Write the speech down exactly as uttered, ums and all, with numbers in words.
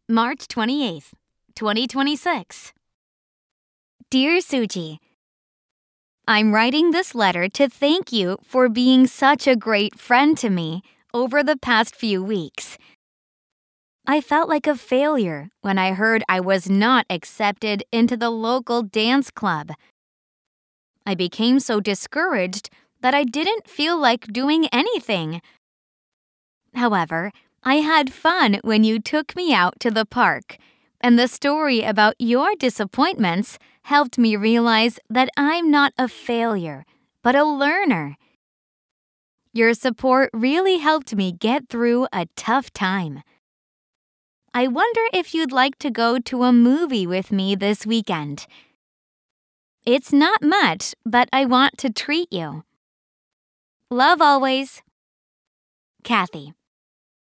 March twenty-eighth, twenty twenty-six. Dear Suji, I'm writing this letter to thank you for being such a great friend to me over the past few weeks. I felt like a failure when I heard I was not accepted into the local dance club. I became so discouraged that I didn't feel like doing anything. However, I had fun when you took me out to the park, and the story about your disappointments helped me realize that I'm not a failure, but a learner. Your support really helped me get through a tough time. I wonder if you'd like to go to a movie with me this weekend. It's not much, but I want to treat you. Love always, Kathy.